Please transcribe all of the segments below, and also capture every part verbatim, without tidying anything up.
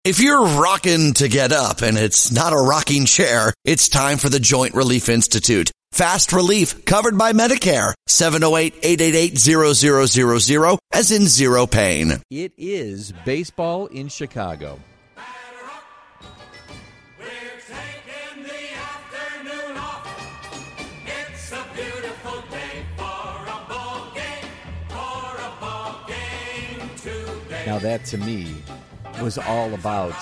If you're rocking to get up and it's not a rocking chair, it's time for the Joint Relief Institute. Fast relief covered by Medicare. seven oh eight, eight eight eight, zero zero zero zero as in zero pain. It is baseball in Chicago. Now that, to me, was all about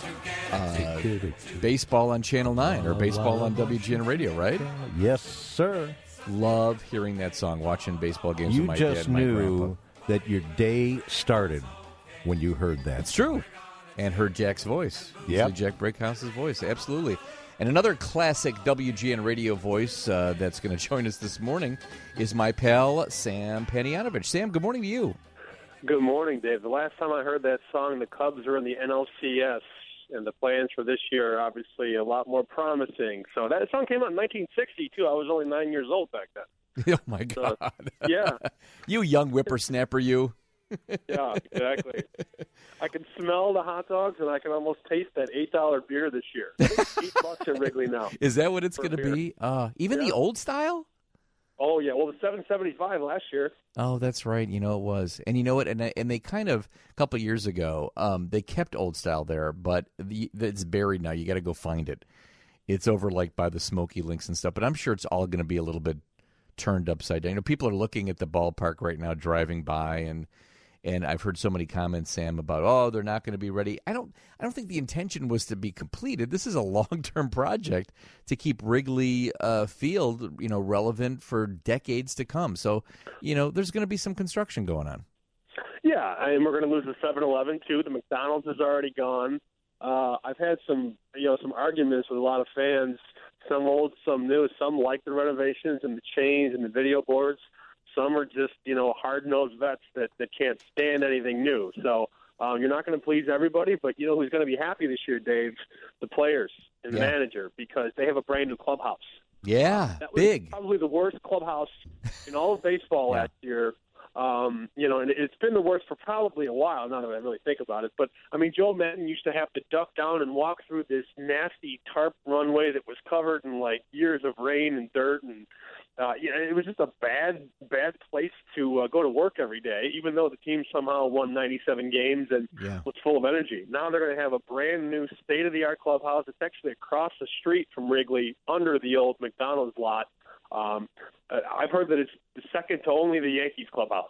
uh, baseball on Channel nine or baseball on W G N Radio, right? Yes, sir. Love hearing that song, watching baseball games you with my just dad and my knew grandpa. that your day started when you heard that. It's true. And heard Jack's voice. Yeah. Jack Breakhouse's voice, absolutely. And another classic W G N Radio voice uh, that's going to join us this morning is my pal, Sam Panayotovich. Sam, good morning to you. Good morning, Dave. The last time I heard that song, the Cubs were in the N L C S, and the plans for this year are obviously a lot more promising. So that song came out in nineteen sixty, too. I was only nine years old back then. Oh, my God. So, yeah. You young whippersnapper, you. Yeah, exactly. I can smell the hot dogs, and I can almost taste that eight dollar beer this year. Eight bucks at Wrigley now. Is that what it's going to be? Uh, even Yeah. the old style? Oh, yeah. Well, the seven seventy-five last year. Oh, that's right. You know, it was. And you know what? And and they kind of, a couple of years ago, um, they kept old style there, but the, it's buried now. You got to go find it. It's over like by the Smoky Links and stuff, but I'm sure it's all going to be a little bit turned upside down. You know, people are looking at the ballpark right now, driving by, and and I've heard so many comments, Sam, about, oh, they're not going to be ready. I don't I don't think the intention was to be completed. This is a long-term project to keep Wrigley uh, Field, you know, relevant for decades to come. So, you know, there's going to be some construction going on. Yeah, and we're going to lose the seven eleven, too. The McDonald's is already gone. Uh, I've had some, you know, some arguments with a lot of fans, some old, some new. Some like the renovations and the change and the video boards. Some are just, you know, hard-nosed vets that, that can't stand anything new. So um, you're not going to please everybody, but you know who's going to be happy this year, Dave? The players and the Yeah. manager, because they have a brand-new clubhouse. Yeah, That was big. probably the worst clubhouse in all of baseball Yeah. last year. Um, you know, and it's been the worst for probably a while, now that I really think about it. But, I mean, Joe Madden used to have to duck down and walk through this nasty tarp runway that was covered in, like, years of rain and dirt. And, uh, you know, it was just a bad, bad place to uh, go to work every day, even though the team somehow won ninety-seven games and Yeah. was full of energy. Now they're going to have a brand-new state-of-the-art clubhouse. It's actually across the street from Wrigley under the old McDonald's lot. Um, uh, I've heard that it's second to only the Yankees clubhouse.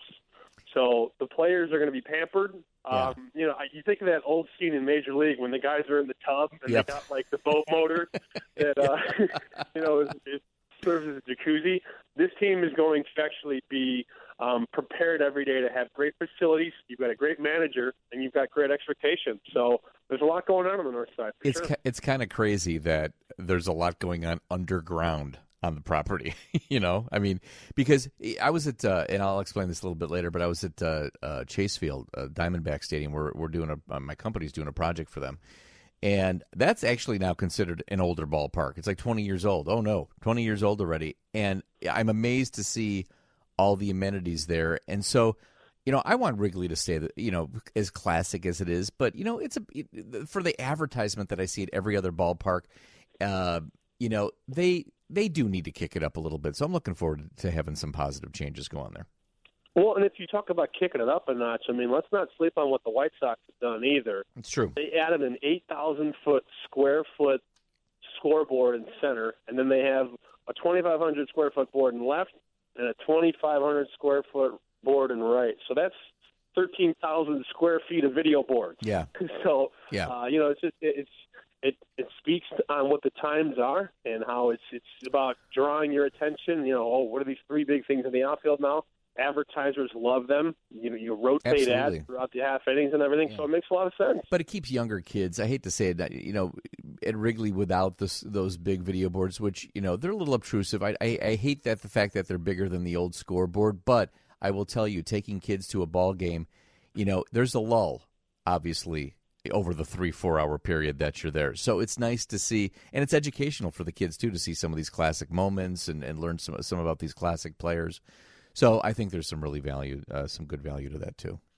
So the players are going to be pampered. Yeah. Um, you know, I- you think of that old scene in Major League when the guys are in the tub and Yep. they got like the boat motor that uh, you know is, is serves as a jacuzzi. This team is going to actually be um, prepared every day to have great facilities. You've got a great manager and you've got great expectations. So there's a lot going on on the north side. For It's sure. ki- it's kind of crazy that there's a lot going on underground on the property, you know? I mean, because I was at, uh, and I'll explain this a little bit later, but I was at uh, uh, Chase Field, uh, Diamondback Stadium, where we're doing a, uh, my company's doing a project for them. And that's actually now considered an older ballpark. It's like twenty years old. Oh, no, twenty years old already. And I'm amazed to see all the amenities there. And so, you know, I want Wrigley to stay, you know, as classic as it is. But, you know, it's a it, for the advertisement that I see at every other ballpark, uh, you know, they they do need to kick it up a little bit. So I'm looking forward to having some positive changes go on there. Well, and if you talk about kicking it up a notch, I mean, let's not sleep on what the White Sox have done either. It's true. They added an eight thousand foot square foot scoreboard in center, and then they have a twenty-five hundred square foot board in left and a twenty-five hundred square foot board in right. So that's thirteen thousand square feet of video boards. Yeah. So, Yeah. uh, you know, it's just, it's it it speaks on what the times are and how it's it's about drawing your attention. You know, oh, what are these three big things in the outfield now? Advertisers love them. You know, you rotate Absolutely. ads throughout the half innings and everything, Yeah. so it makes a lot of sense. But it keeps younger kids. I hate to say it, that you know, at Wrigley without this, those big video boards, which you know they're a little obtrusive. I, I I hate that the fact that they're bigger than the old scoreboard. But I will tell you, taking kids to a ball game, you know, there's a lull, obviously, over the three four hour period that you're there. So it's nice to see, and it's educational for the kids too to see some of these classic moments and, and learn some some about these classic players. So I think there's some really value, uh, some good value to that too.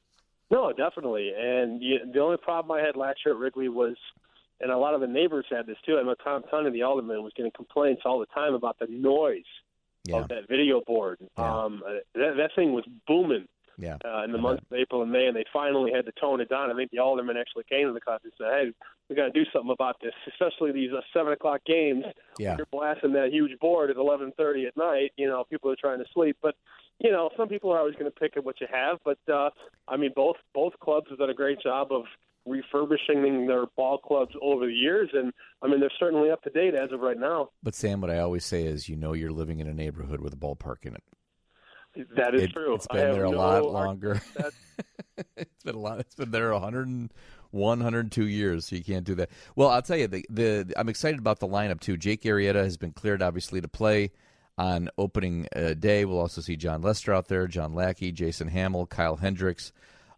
No, definitely. And you, the only problem I had last year at Wrigley was, and a lot of the neighbors had this too. I know Tom Tunney, the alderman, was getting complaints all the time about the noise Yeah. of that video board. Yeah. Um, that, that thing was booming. Yeah. Uh, in the I months bet. of April and May, and they finally had to tone it down. I think the alderman actually came to the club and said, "Hey, we got to do something about this, especially these uh, seven o'clock games. Yeah. You're blasting that huge board at eleven thirty at night. You know, people are trying to sleep, but you know, some people are always going to pick at what you have. But uh, I mean, both both clubs have done a great job of refurbishing their ball clubs over the years, and I mean, they're certainly up to date as of right now. But Sam, what I always say is, you know, you're living in a neighborhood with a ballpark in it. That is It, true. It's I been have there a no lot argument longer. with that. It's been a lot. It's been there one hundred one, one hundred two years, so you can't do that. Well, I'll tell you, the, the I'm excited about the lineup, too. Jake Arrieta has been cleared, obviously, to play on opening uh, day. We'll also see John Lester out there, John Lackey, Jason Hamill, Kyle Hendricks.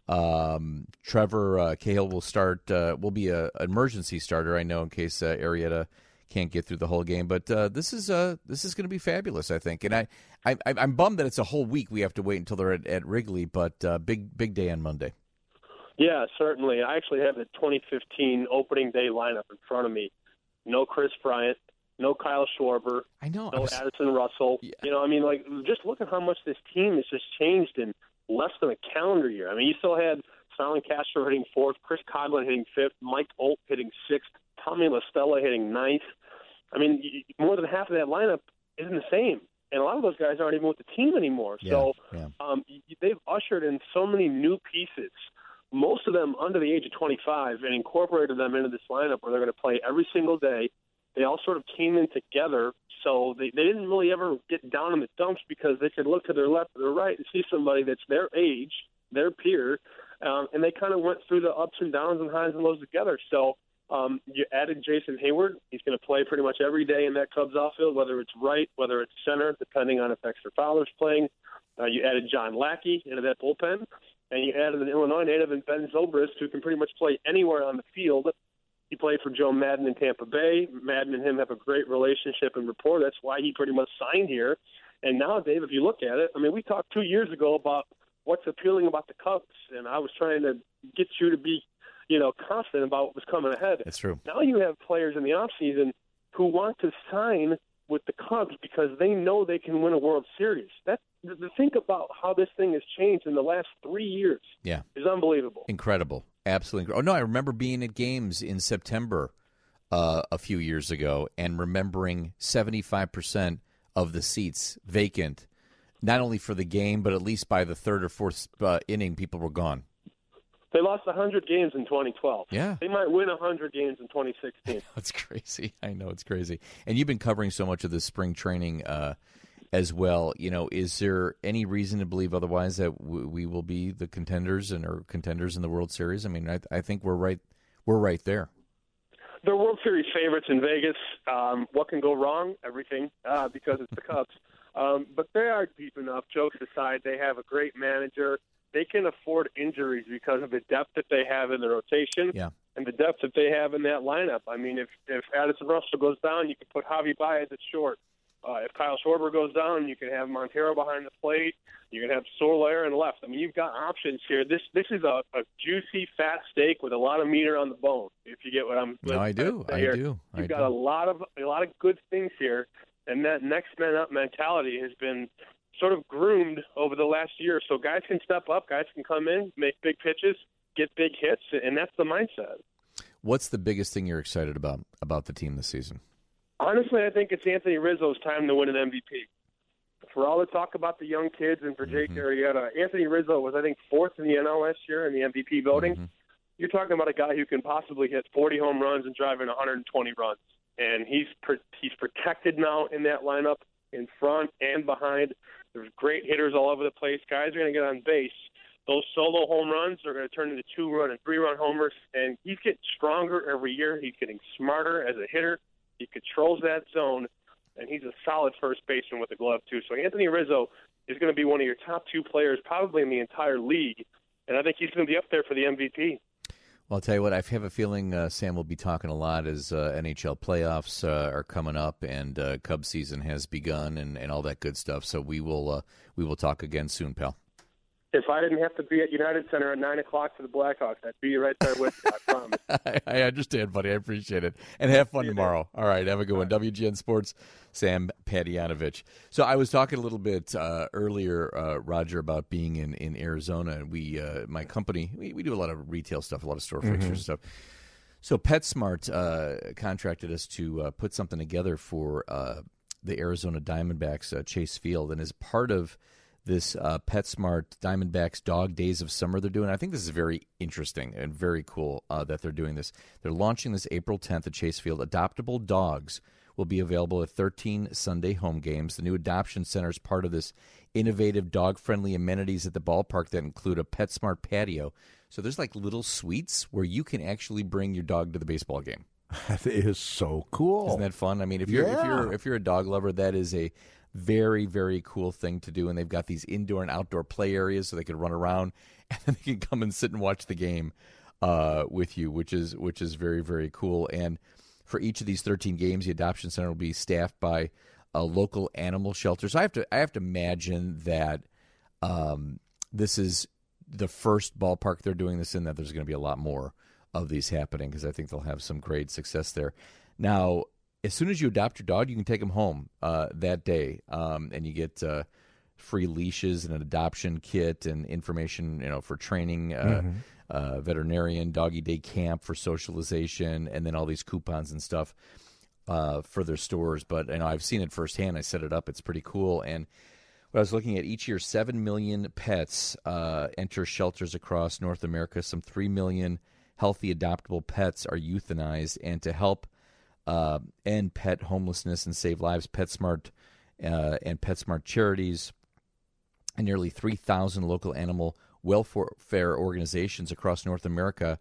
Um, Trevor uh, Cahill will start, uh, will be a, an emergency starter, I know, in case uh, Arrieta can't get through the whole game. But uh, this is uh, this is going to be fabulous, I think. And I, I, I'm bummed that it's a whole week. We have to wait until they're at, at Wrigley, but uh, big big day on Monday. Yeah, certainly. I actually have the twenty fifteen opening day lineup in front of me. No Chris Bryant, no Kyle Schwarber, I know. I no was- Addison Russell. Yeah. You know, I mean, like, just look at how much this team has just changed in less than a calendar year. I mean, you still had Starlin Castro hitting fourth, Chris Coghlan hitting fifth, Mike Olt hitting sixth, Tommy LaStella hitting ninth. I mean, y- more than half of that lineup isn't the same. And a lot of those guys aren't even with the team anymore. Yeah, so yeah. um, y- they've ushered in so many new pieces, most of them under the age of twenty-five, and incorporated them into this lineup where they're going to play every single day. They all sort of came in together, so they, they didn't really ever get down in the dumps because they could look to their left or their right and see somebody that's their age, their peer, um, and they kind of went through the ups and downs and highs and lows together. So um, you added Jason Hayward. He's going to play pretty much every day in that Cubs outfield, whether it's right, whether it's center, depending on if Dexter Fowler's playing. Uh, you added John Lackey into that bullpen, and you added an Illinois native in Ben Zobrist, who can pretty much play anywhere on the field. He played for Joe Madden in Tampa Bay. Madden and him have a great relationship and rapport. That's why he pretty much signed here. And now, Dave, if you look at it, I mean, we talked two years ago about what's appealing about the Cubs, and I was trying to get you to be, you know, confident about what was coming ahead. That's true. Now you have players in the offseason who want to sign with the Cubs because they know they can win a World Series. That the think about how this thing has changed in the last three years Yeah. is unbelievable. Incredible. Absolutely. incredible. Oh, no, I remember being at games in September uh, a few years ago and remembering seventy-five percent of the seats vacant, not only for the game, but at least by the third or fourth uh, inning, people were gone. They lost one hundred games in twenty twelve. Yeah. They might win one hundred games in twenty sixteen. That's crazy. I know it's crazy. And you've been covering so much of this spring training uh, as well. You know, is there any reason to believe otherwise that w- we will be the contenders and or contenders in the World Series? I mean, I, I think we're right. We're right there. They're World Series favorites in Vegas. Um, what can go wrong? Everything, uh, because it's the Cubs. Um, but they are deep enough. Jokes aside, they have a great manager. They can afford injuries because of the depth that they have in the rotation Yeah. and the depth that they have in that lineup. I mean, if, if Addison Russell goes down, you can put Javi Baez at short. Uh, if Kyle Schwarber goes down, you can have Montero behind the plate. You can have Soler in left. I mean, you've got options here. This this is a, a juicy, fat steak with a lot of meat on the bone. If you get what I'm. No, I do. I here. do. You've I got do. a lot of a lot of good things here, and that next man up mentality has been sort of groomed over the last year. So guys can step up, guys can come in, make big pitches, get big hits, and that's the mindset. What's the biggest thing you're excited about about the team this season? Honestly, I think it's Anthony Rizzo's time to win an M V P. For all the talk about the young kids and for Jake Mm-hmm. Arrieta, Anthony Rizzo was, I think, fourth in the N L last year in the M V P voting. Mhm. You're talking about a guy who can possibly hit forty home runs and drive in one hundred twenty runs. And he's pr- he's protected now in that lineup, in front and behind. There's great hitters all over the place. Guys are going to get on base. Those solo home runs are going to turn into two-run and three-run homers. And he's getting stronger every year. He's getting smarter as a hitter. He controls that zone, and he's a solid first baseman with a glove, too. So Anthony Rizzo is going to be one of your top two players probably in the entire league, and I think he's going to be up there for the M V P. Well, I'll tell you what, I have a feeling uh, Sam will be talking a lot as uh, N H L playoffs uh, are coming up and uh, Cubs season has begun and, and all that good stuff. So we will uh, we will talk again soon, pal. if I didn't have to be at United Center at nine o'clock for the Blackhawks, I'd be right there with you. I promise. I, I understand, buddy. I appreciate it. And have fun tomorrow. All right, have a good one. W G N Sports, Sam Padyanovich. So I was talking a little bit uh, earlier, uh, Roger, about being in, in Arizona. And we, uh, my company, we, we do a lot of retail stuff, a lot of store fixtures and stuff. So PetSmart uh, contracted us to uh, put something together for uh, the Arizona Diamondbacks, uh, Chase Field. And as part of this uh, PetSmart Diamondbacks Dog Days of Summer they're doing, I think this is very interesting and very cool uh, that they're doing this. They're launching this April tenth at Chase Field. Adoptable dogs will be available at thirteen Sunday home games. The new adoption center is part of this innovative dog-friendly amenities at the ballpark that include a PetSmart patio. So there's like little suites where you can actually bring your dog to the baseball game. That is so cool. Isn't that fun? I mean, if you're Yeah. if you're if you're a dog lover, that is a very, very cool thing to do. And they've got these indoor and outdoor play areas so they can run around and then they can come and sit and watch the game uh, with you, which is which is very, very cool. And for each of these thirteen games, the adoption center will be staffed by a local animal shelter. So I have to I have to imagine that um, this is the first ballpark they're doing this in, that there's going to be a lot more of these happening, because I think they'll have some great success there. Now, as soon as you adopt your dog, you can take them home uh, that day, um, and you get uh, free leashes and an adoption kit and information, you know, for training, uh, mm-hmm. uh, veterinarian, doggy day camp for socialization, and then all these coupons and stuff uh, for their stores. But you know, I've seen it firsthand. I set it up; it's pretty cool. And what I was looking at, each year, seven million pets uh, enter shelters across North America. Some three million healthy adoptable pets are euthanized, and to help Uh, end pet homelessness and save lives, PetSmart uh, and PetSmart charities and nearly three thousand local animal welfare organizations across North America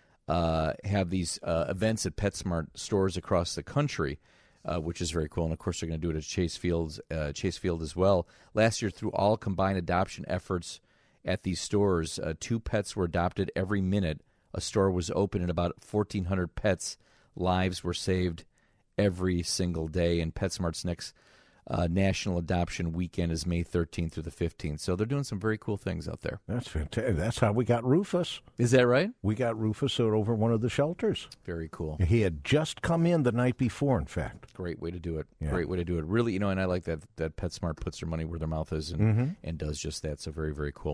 uh, have these uh, events at PetSmart stores across the country, uh, which is very cool. And, of course, they're going to do it at Chase, Fields, uh, Chase Field as well. Last year, through all combined adoption efforts at these stores, uh, two pets were adopted every minute a store was open, and about fourteen hundred pets lives were saved every single day. And PetSmart's next uh, national adoption weekend is May thirteenth through the fifteenth. So they're doing some very cool things out there. That's fantastic. That's how we got Rufus. Is that right? We got Rufus over one of the shelters. Very cool. He had just come in the night before, in fact. Great way to do it. Yeah. Great way to do it. Really, you know, and I like that that PetSmart puts their money where their mouth is and, mm-hmm. and does just that. So very, very cool.